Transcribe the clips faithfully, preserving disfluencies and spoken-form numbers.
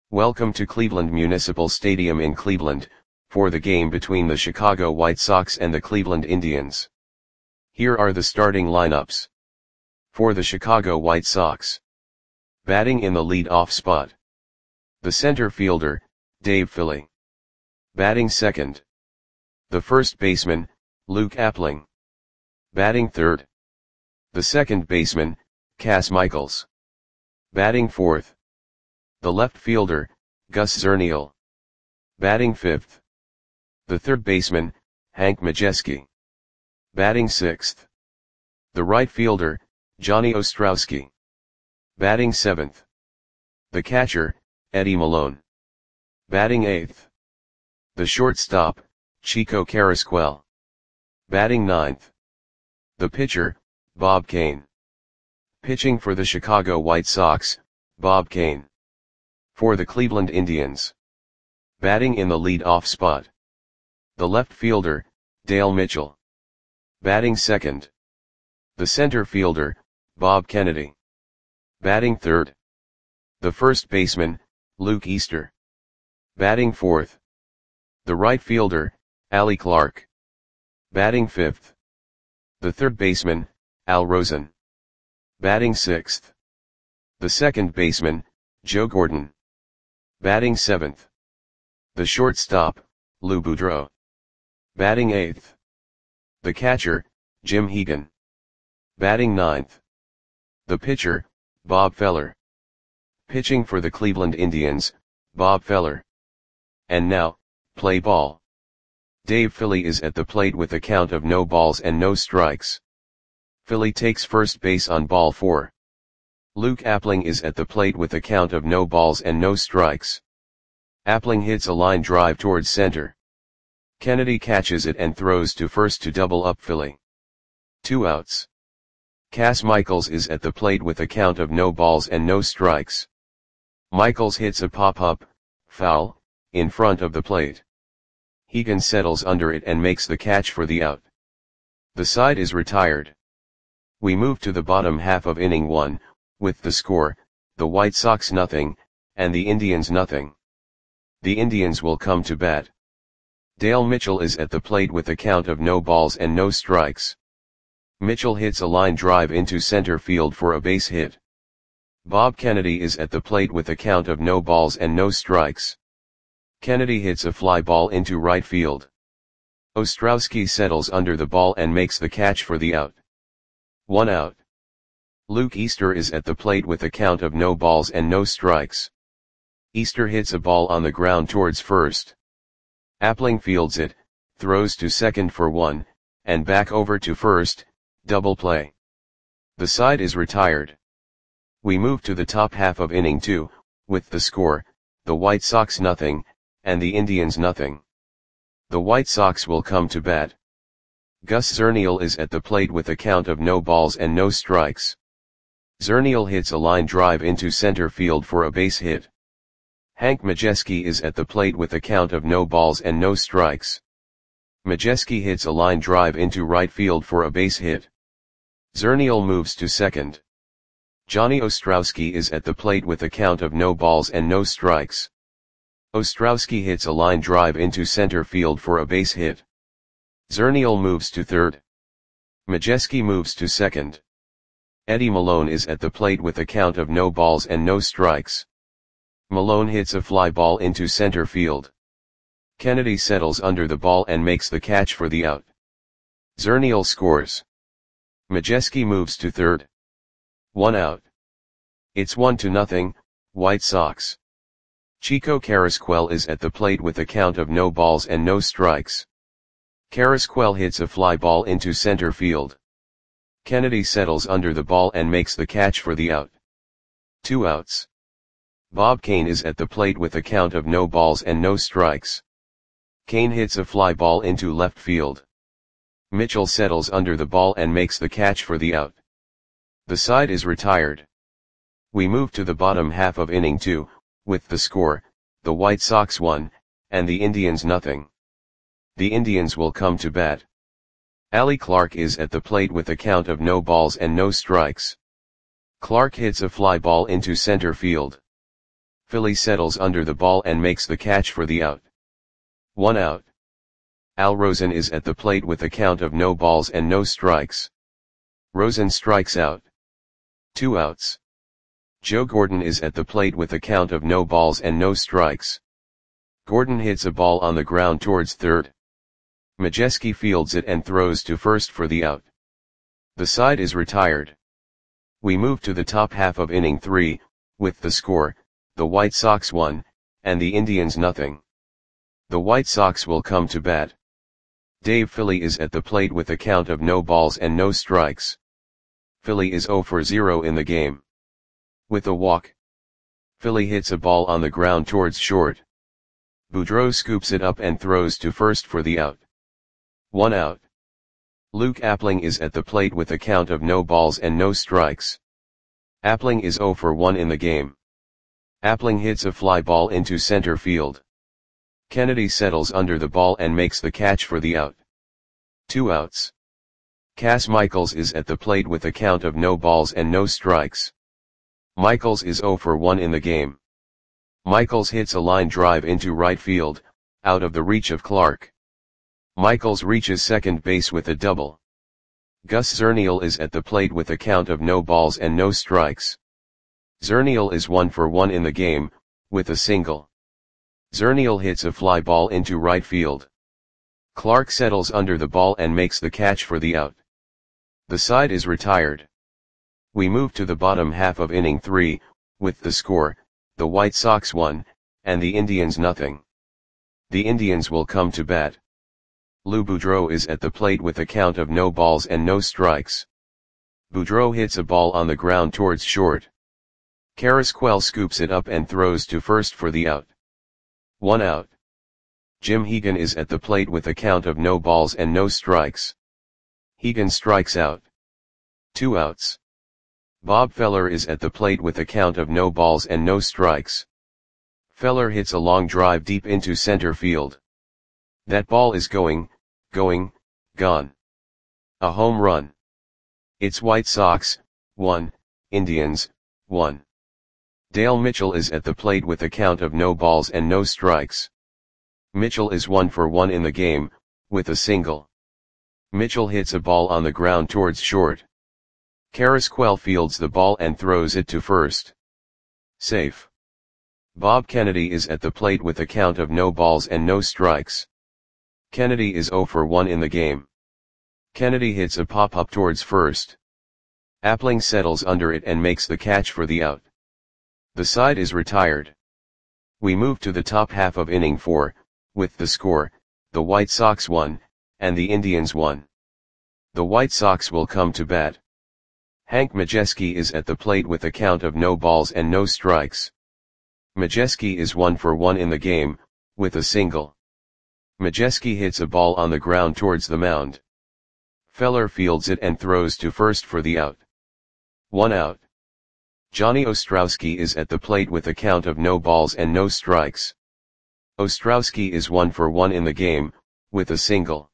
Welcome to Cleveland Municipal Stadium in Cleveland, for the game between the Chicago White Sox and the Cleveland Indians. Here are the starting lineups. For the Chicago White Sox. Batting in the lead-off spot. The center fielder, Dave Philly. Batting second. The first baseman, Luke Appling. Batting third. The second baseman, Cas Michaels. Batting fourth. The left fielder, Gus Zernial. Batting fifth. The third baseman, Hank Majeski. Batting sixth. The right fielder, Johnny Ostrowski. Batting seventh. The catcher, Eddie Malone. Batting eighth. The shortstop, Chico Carrasquel. Batting ninth. The pitcher, Bob Kane. Pitching for the Chicago White Sox, Bob Kane. For the Cleveland Indians. Batting in the lead-off spot. The left fielder, Dale Mitchell. Batting second. The center fielder, Bob Kennedy. Batting third. The first baseman, Luke Easter. Batting fourth. The right fielder, Allie Clark. Batting fifth. The third baseman, Al Rosen. Batting sixth. The second baseman, Joe Gordon. Batting seventh. The shortstop, Lou Boudreau. Batting eighth. The catcher, Jim Hegan. Batting ninth. The pitcher, Bob Feller. Pitching for the Cleveland Indians, Bob Feller. And now, play ball. Dave Philly is at the plate with a count of no balls and no strikes. Philly takes first base on ball four. Luke Appling is at the plate with a count of no balls and no strikes. Appling hits a line drive towards center. Kennedy catches it and throws to first to double up Philly. Two outs. Cas Michaels is at the plate with a count of no balls and no strikes. Michaels hits a pop-up, foul, in front of the plate. Hegan settles under it and makes the catch for the out. The side is retired. We move to the bottom half of inning one, with the score, the White Sox nothing, and the Indians nothing. The Indians will come to bat. Dale Mitchell is at the plate with a count of no balls and no strikes. Mitchell hits a line drive into center field for a base hit. Bob Kennedy is at the plate with a count of no balls and no strikes. Kennedy hits a fly ball into right field. Ostrowski settles under the ball and makes the catch for the out. One out. Luke Easter is at the plate with a count of no balls and no strikes. Easter hits a ball on the ground towards first. Appling fields it, throws to second for one, and back over to first, double play. The side is retired. We move to the top half of inning two, with the score, the White Sox nothing, and the Indians nothing. The White Sox will come to bat. Gus Zernial is at the plate with a count of no balls and no strikes. Zernial hits a line drive into center field for a base hit. Hank Majeski is at the plate with a count of no balls and no strikes. Majeski hits a line drive into right field for a base hit. Zernial moves to second. Johnny Ostrowski is at the plate with a count of no balls and no strikes. Ostrowski hits a line drive into center field for a base hit. Zernial moves to third. Majeski moves to second. Eddie Malone is at the plate with a count of no balls and no strikes. Malone hits a fly ball into center field. Kennedy settles under the ball and makes the catch for the out. Zernial scores. Majeski moves to third. One out. It's one to nothing, White Sox. Chico Carrasquel is at the plate with a count of no balls and no strikes. Carrasquel hits a fly ball into center field. Kennedy settles under the ball and makes the catch for the out. Two outs. Bob Kane is at the plate with a count of no balls and no strikes. Kane hits a fly ball into left field. Mitchell settles under the ball and makes the catch for the out. The side is retired. We move to the bottom half of inning two, with the score, the White Sox one, and the Indians nothing. The Indians will come to bat. Allie Clark is at the plate with a count of no balls and no strikes. Clark hits a fly ball into center field. Philly settles under the ball and makes the catch for the out. One out. Al Rosen is at the plate with a count of no balls and no strikes. Rosen strikes out. Two outs. Joe Gordon is at the plate with a count of no balls and no strikes. Gordon hits a ball on the ground towards third. Majewski fields it and throws to first for the out. The side is retired. We move to the top half of inning three, with the score, the White Sox one, and the Indians nothing. The White Sox will come to bat. Dave Philly is at the plate with a count of no balls and no strikes. Philly is zero for zero in the game. With a walk, Philly hits a ball on the ground towards short. Boudreau scoops it up and throws to first for the out. One out. Luke Appling is at the plate with a count of no balls and no strikes. Appling is zero for one in the game. Appling hits a fly ball into center field. Kennedy settles under the ball and makes the catch for the out. Two outs. Cass Michaels is at the plate with a count of no balls and no strikes. Michaels is zero for one in the game. Michaels hits a line drive into right field, out of the reach of Clark. Michaels reaches second base with a double. Gus Zernial is at the plate with a count of no balls and no strikes. Zernial is one for one in the game, with a single. Zernial hits a fly ball into right field. Clark settles under the ball and makes the catch for the out. The side is retired. We move to the bottom half of inning three, with the score, the White Sox one, and the Indians nothing. The Indians will come to bat. Lou Boudreau is at the plate with a count of no balls and no strikes. Boudreau hits a ball on the ground towards short. Carrasquel scoops it up and throws to first for the out. One out. Jim Hegan is at the plate with a count of no balls and no strikes. Hegan strikes out. Two outs. Bob Feller is at the plate with a count of no balls and no strikes. Feller hits a long drive deep into center field. That ball is going, going, gone. A home run. It's White Sox, one, Indians, one. Dale Mitchell is at the plate with a count of no balls and no strikes. Mitchell is one for one in the game, with a single. Mitchell hits a ball on the ground towards short. Carrasquel fields the ball and throws it to first. Safe. Bob Kennedy is at the plate with a count of no balls and no strikes. Kennedy is zero for one in the game. Kennedy hits a pop-up towards first. Appling settles under it and makes the catch for the out. The side is retired. We move to the top half of inning four, with the score, the White Sox one, and the Indians one. The White Sox will come to bat. Hank Majewski is at the plate with a count of no balls and no strikes. Majewski is one for one in the game, with a single. Majewski hits a ball on the ground towards the mound. Feller fields it and throws to first for the out. One out. Johnny Ostrowski is at the plate with a count of no balls and no strikes. Ostrowski is one for one in the game, with a single.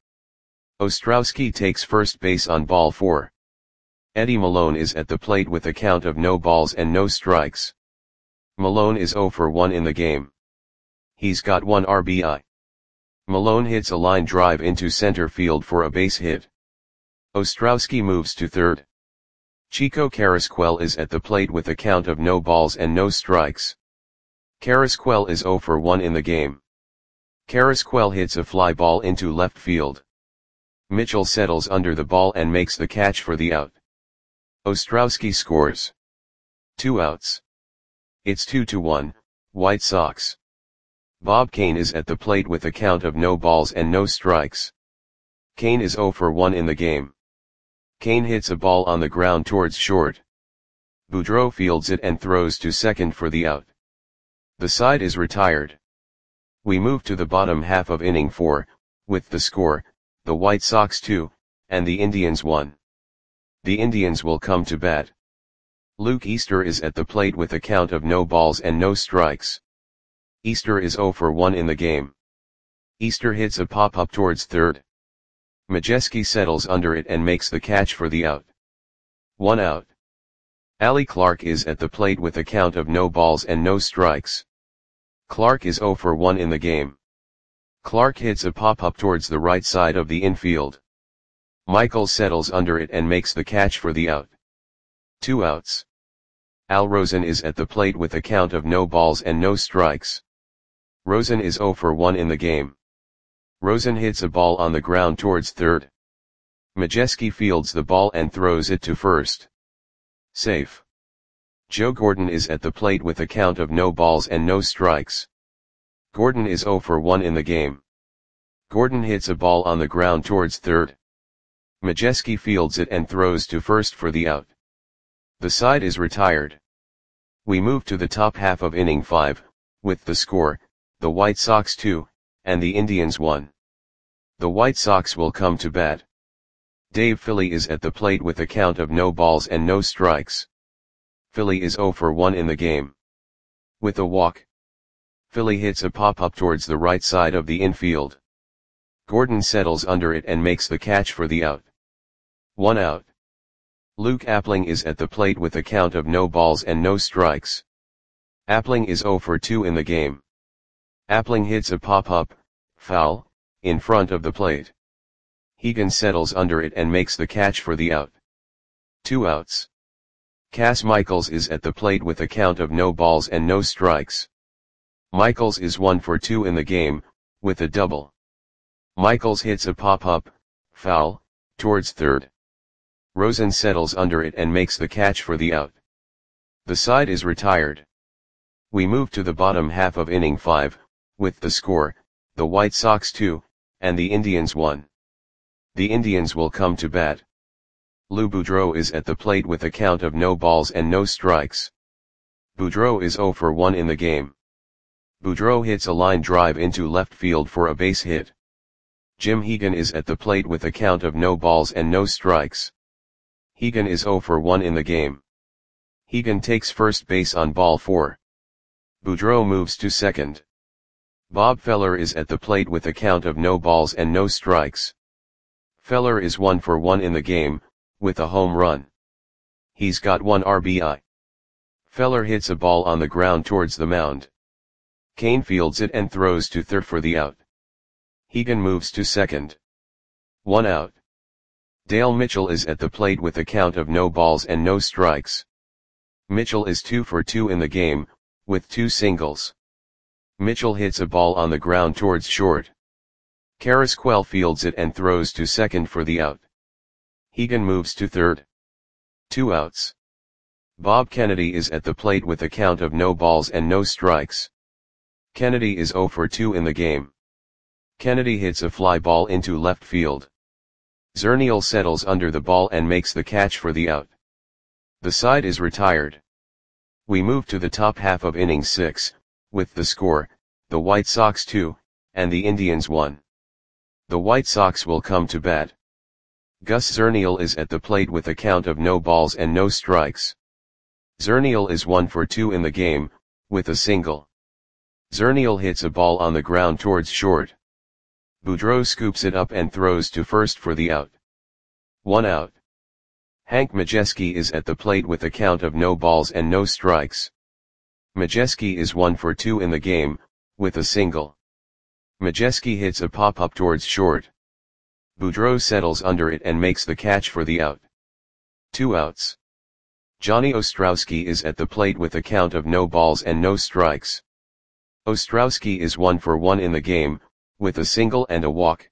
Ostrowski takes first base on ball four. Eddie Malone is at the plate with a count of no balls and no strikes. Malone is zero for one in the game. He's got one R B I. Malone hits a line drive into center field for a base hit. Ostrowski moves to third. Chico Carrasquel is at the plate with a count of no balls and no strikes. Carrasquel is zero for one in the game. Carrasquel hits a fly ball into left field. Mitchell settles under the ball and makes the catch for the out. Ostrowski scores. Two outs. It's two to one, White Sox. Bob Kane is at the plate with a count of no balls and no strikes. Kane is zero for one in the game. Kane hits a ball on the ground towards short. Boudreau fields it and throws to second for the out. The side is retired. We move to the bottom half of inning four, with the score, the White Sox two, and the Indians one. The Indians will come to bat. Luke Easter is at the plate with a count of no balls and no strikes. Easter is zero for one in the game. Easter hits a pop-up towards third. Majewski settles under it and makes the catch for the out. One out. Ali Clark is at the plate with a count of no balls and no strikes. Clark is zero for one in the game. Clark hits a pop-up towards the right side of the infield. Michaels settles under it and makes the catch for the out. Two outs. Al Rosen is at the plate with a count of no balls and no strikes. Rosen is zero for one in the game. Rosen hits a ball on the ground towards third. Majewski fields the ball and throws it to first. Safe. Joe Gordon is at the plate with a count of no balls and no strikes. Gordon is zero for one in the game. Gordon hits a ball on the ground towards third. Majewski fields it and throws to first for the out. The side is retired. We move to the top half of inning five, with the score, the White Sox two, and the Indians one. The White Sox will come to bat. Dave Philly is at the plate with a count of no balls and no strikes. Philly is zero for one in the game. With a walk, Philly hits a pop-up towards the right side of the infield. Gordon settles under it and makes the catch for the out. One out. Luke Appling is at the plate with a count of no balls and no strikes. Appling is zero for two in the game. Appling hits a pop-up, foul, in front of the plate. Hegan settles under it and makes the catch for the out. Two outs. Cass Michaels is at the plate with a count of no balls and no strikes. Michaels is one for two in the game, with a double. Michaels hits a pop-up, foul, towards third. Rosen settles under it and makes the catch for the out. The side is retired. We move to the bottom half of inning five, with the score, the White Sox two, and the Indians one. The Indians will come to bat. Lou Boudreau is at the plate with a count of no balls and no strikes. Boudreau is zero for one in the game. Boudreau hits a line drive into left field for a base hit. Jim Hegan is at the plate with a count of no balls and no strikes. Hegan is zero for one in the game. Hegan takes first base on ball four. Boudreau moves to second. Bob Feller is at the plate with a count of no balls and no strikes. Feller is one for one in the game, with a home run. He's got one R B I. Feller hits a ball on the ground towards the mound. Kane fields it and throws to third for the out. Hegan moves to second. One out. Dale Mitchell is at the plate with a count of no balls and no strikes. Mitchell is two for two in the game, with two singles. Mitchell hits a ball on the ground towards short. Carrasquel fields it and throws to second for the out. Hegan moves to third. Two outs. Bob Kennedy is at the plate with a count of no balls and no strikes. Kennedy is zero for two in the game. Kennedy hits a fly ball into left field. Zernial settles under the ball and makes the catch for the out. The side is retired. We move to the top half of inning six, with the score, the White Sox two, and the Indians one. The White Sox will come to bat. Gus Zernial is at the plate with a count of no balls and no strikes. Zernial is one for two in the game, with a single. Zernial hits a ball on the ground towards short. Boudreau scoops it up and throws to first for the out. One out. Hank Majewski is at the plate with a count of no balls and no strikes. Majewski is one for two in the game, with a single. Majewski hits a pop-up towards short. Boudreau settles under it and makes the catch for the out. Two outs. Johnny Ostrowski is at the plate with a count of no balls and no strikes. Ostrowski is one for one in the game, with a single and a walk.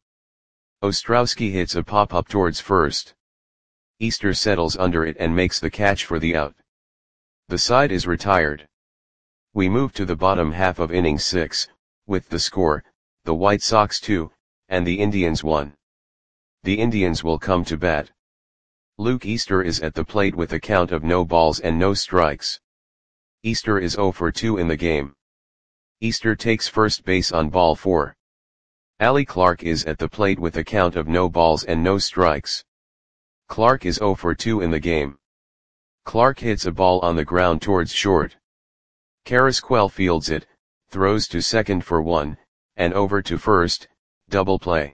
Ostrowski hits a pop-up towards first. Easter settles under it and makes the catch for the out. The side is retired. We move to the bottom half of inning six, with the score, the White Sox two, and the Indians one. The Indians will come to bat. Luke Easter is at the plate with a count of no balls and no strikes. Easter is zero for two in the game. Easter takes first base on ball four. Ali Clark is at the plate with a count of no balls and no strikes. Clark is zero for two in the game. Clark hits a ball on the ground towards short. Carrasquel fields it, throws to second for one, and over to first, double play.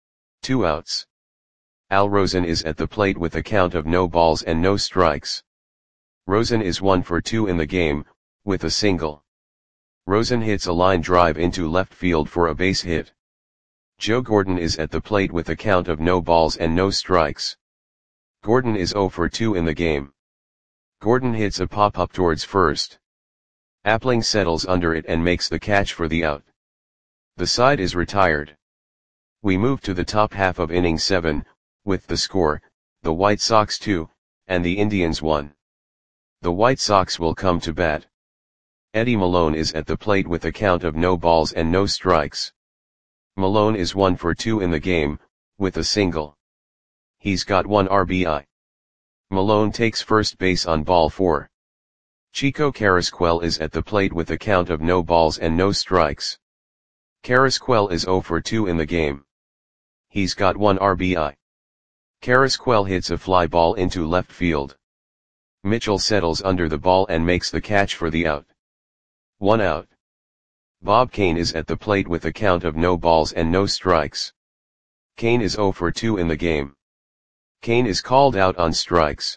Two outs. Al Rosen is at the plate with a count of no balls and no strikes. Rosen is one for two in the game, with a single. Rosen hits a line drive into left field for a base hit. Joe Gordon is at the plate with a count of no balls and no strikes. Gordon is zero for two in the game. Gordon hits a pop-up towards first. Appling settles under it and makes the catch for the out. The side is retired. We move to the top half of inning seven, with the score, the White Sox two, and the Indians one. The White Sox will come to bat. Eddie Malone is at the plate with a count of no balls and no strikes. Malone is one for two in the game, with a single. He's got one R B I. Malone takes first base on ball four. Chico Carrasquel is at the plate with a count of no balls and no strikes. Carrasquel is zero for two in the game. He's got one R B I. Carrasquel hits a fly ball into left field. Mitchell settles under the ball and makes the catch for the out. One out. Bob Kane is at the plate with a count of no balls and no strikes. Kane is zero for two in the game. Kane is called out on strikes.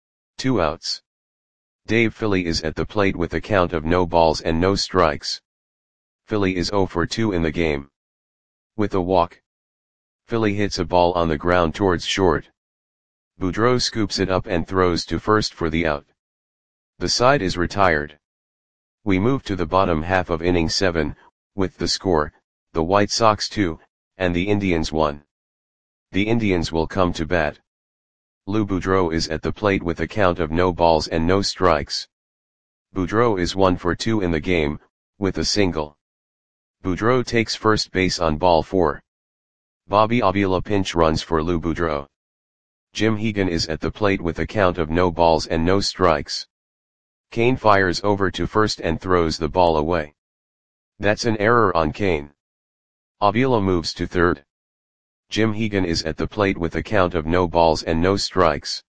Two outs. Dave Philly is at the plate with a count of no balls and no strikes. Philly is zero for two in the game. With a walk. Philly hits a ball on the ground towards short. Boudreau scoops it up and throws to first for the out. The side is retired. We move to the bottom half of inning seven, with the score, the White Sox two, and the Indians one. The Indians will come to bat. Lou Boudreau is at the plate with a count of no balls and no strikes. Boudreau is one for two in the game, with a single. Boudreau takes first base on ball four. Bobby Avila pinch runs for Lou Boudreau. Jim Hegan is at the plate with a count of no balls and no strikes. Kane fires over to first and throws the ball away. That's an error on Kane. Avila moves to third. Jim Hegan is at the plate with a count of no balls and no strikes.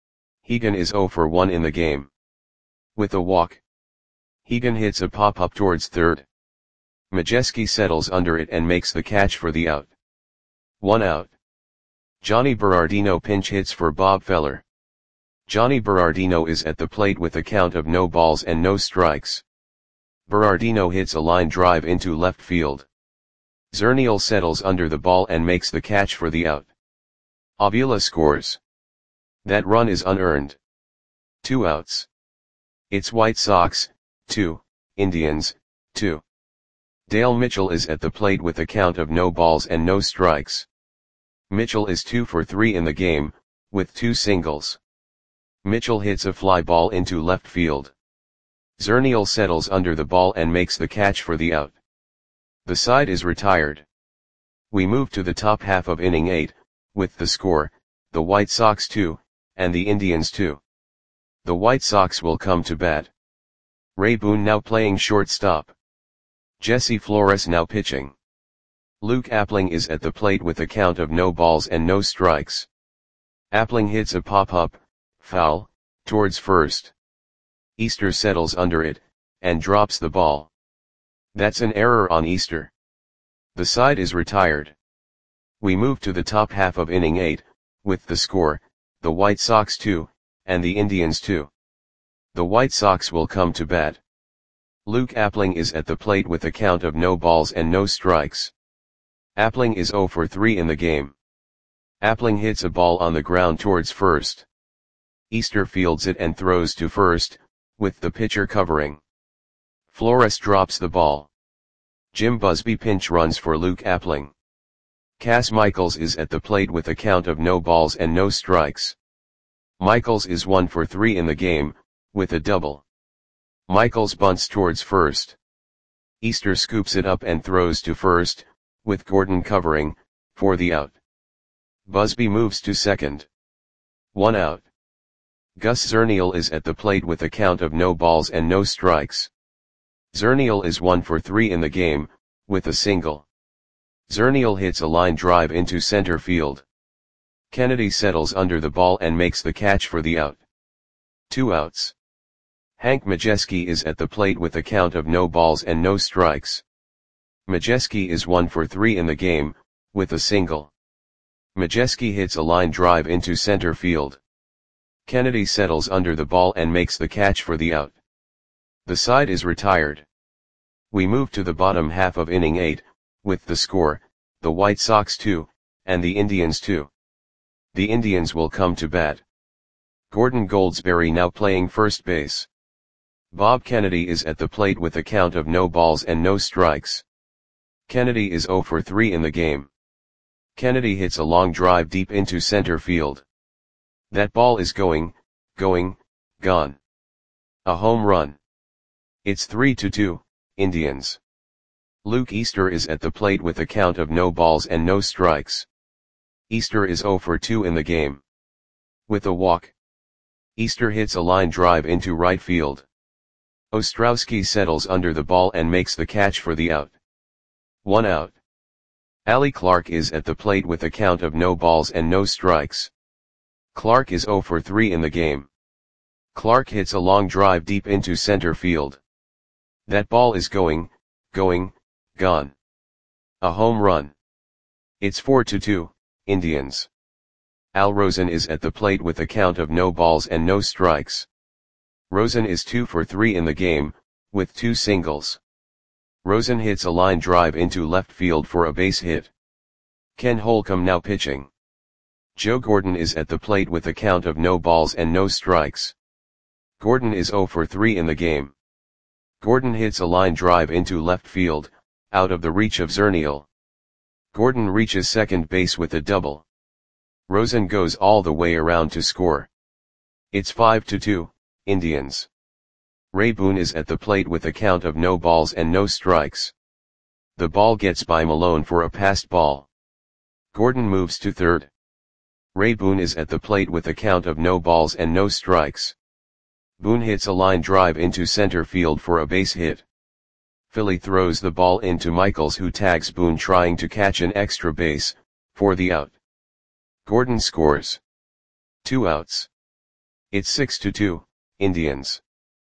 Hegan is zero for one in the game. With a walk. Hegan hits a pop-up towards third. Majeski settles under it and makes the catch for the out. One out. Johnny Berardino pinch hits for Bob Feller. Johnny Berardino is at the plate with a count of no balls and no strikes. Berardino hits a line drive into left field. Zernial settles under the ball and makes the catch for the out. Avila scores. That run is unearned. Two outs. It's White Sox, two, Indians, two. Dale Mitchell is at the plate with a count of no balls and no strikes. Mitchell is two for three in the game, with two singles. Mitchell hits a fly ball into left field. Zernial settles under the ball and makes the catch for the out. The side is retired. We move to the top half of inning eight, with the score, the White Sox two, and the Indians two. The White Sox will come to bat. Ray Boone now playing shortstop. Jesse Flores now pitching. Luke Appling is at the plate with a count of no balls and no strikes. Appling hits a pop-up, foul, towards first. Easter settles under it, and drops the ball. That's an error on Easter. The side is retired. We move to the top half of inning eight, with the score, the White Sox two, and the Indians two. The White Sox will come to bat. Luke Appling is at the plate with a count of no balls and no strikes. Appling is zero for three in the game. Appling hits a ball on the ground towards first. Easter fields it and throws to first, with the pitcher covering. Flores drops the ball. Jim Busby pinch runs for Luke Appling. Cass Michaels is at the plate with a count of no balls and no strikes. Michaels is one for three in the game, with a double. Michaels bunts towards first. Easter scoops it up and throws to first, with Gordon covering, for the out. Busby moves to second. One out. Gus Zernial is at the plate with a count of no balls and no strikes. Zernial is one for three in the game, with a single. Zernial hits a line drive into center field. Kennedy settles under the ball and makes the catch for the out. Two outs. Hank Majeski is at the plate with a count of no balls and no strikes. Majeski is one for three in the game, with a single. Majeski hits a line drive into center field. Kennedy settles under the ball and makes the catch for the out. The side is retired. We move to the bottom half of inning eight, with the score, the White Sox two, and the Indians two. The Indians will come to bat. Gordon Goldsberry now playing first base. Bob Kennedy is at the plate with a count of no balls and no strikes. Kennedy is zero for three in the game. Kennedy hits a long drive deep into center field. That ball is going, going, gone. A home run. It's three to two, Indians. Luke Easter is at the plate with a count of no balls and no strikes. Easter is zero for two in the game. With a walk. Easter hits a line drive into right field. Ostrowski settles under the ball and makes the catch for the out. One out. Allie Clark is at the plate with a count of no balls and no strikes. Clark is zero for three in the game. Clark hits a long drive deep into center field. That ball is going, going, gone. A home run. It's four to two, Indians. Al Rosen is at the plate with a count of no balls and no strikes. Rosen is two for three in the game, with two singles. Rosen hits a line drive into left field for a base hit. Ken Holcomb now pitching. Joe Gordon is at the plate with a count of no balls and no strikes. Gordon is zero for three in the game. Gordon hits a line drive into left field, out of the reach of Zernial. Gordon reaches second base with a double. Rosen goes all the way around to score. It's five to two, Indians. Ray Boone is at the plate with a count of no balls and no strikes. The ball gets by Malone for a passed ball. Gordon moves to third. Ray Boone is at the plate with a count of no balls and no strikes. Boone hits a line drive into center field for a base hit. Philly throws the ball into Michaels, who tags Boone trying to catch an extra base, for the out. Gordon scores. Two outs. It's six to two, Indians.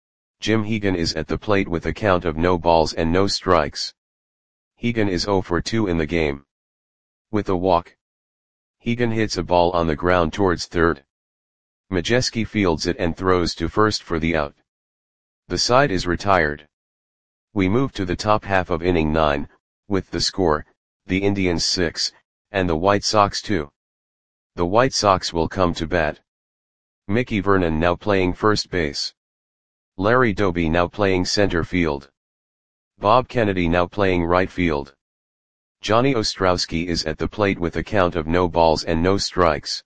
Jim Hegan is at the plate with a count of no balls and no strikes. Hegan is zero for two in the game. With a walk. Hegan hits a ball on the ground towards third. Majeski fields it and throws to first for the out. The side is retired. We move to the top half of inning nine, with the score, the Indians six, and the White Sox two. The White Sox will come to bat. Mickey Vernon now playing first base. Larry Doby now playing center field. Bob Kennedy now playing right field. Johnny Ostrowski is at the plate with a count of no balls and no strikes.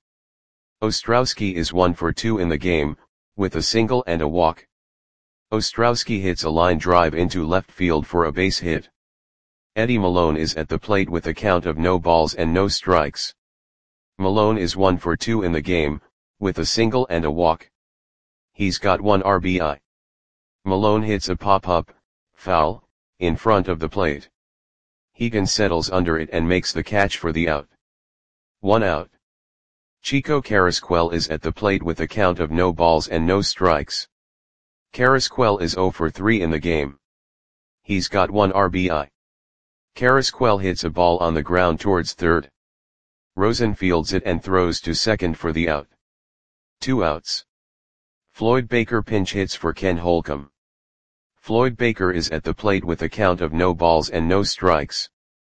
Ostrowski is one for two in the game, with a single and a walk. Ostrowski hits a line drive into left field for a base hit. Eddie Malone is at the plate with a count of no balls and no strikes. Malone is one for two in the game, with a single and a walk. He's got one R B I. Malone hits a pop-up, foul, in front of the plate. Hegan settles under it and makes the catch for the out. One out. Chico Carrasquel is at the plate with a count of no balls and no strikes. Carrasquel is zero for three in the game. He's got one R B I. Carrasquel hits a ball on the ground towards third. Rosen fields it and throws to second for the out. Two outs. Floyd Baker pinch hits for Ken Holcomb. Floyd Baker is at the plate with a count of no balls and no strikes.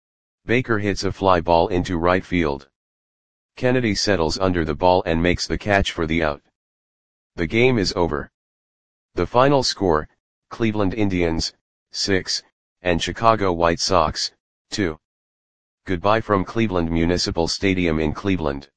Baker hits a fly ball into right field. Kennedy settles under the ball and makes the catch for the out. The game is over. The final score, Cleveland Indians, six, and Chicago White Sox, two. Goodbye from Cleveland Municipal Stadium in Cleveland.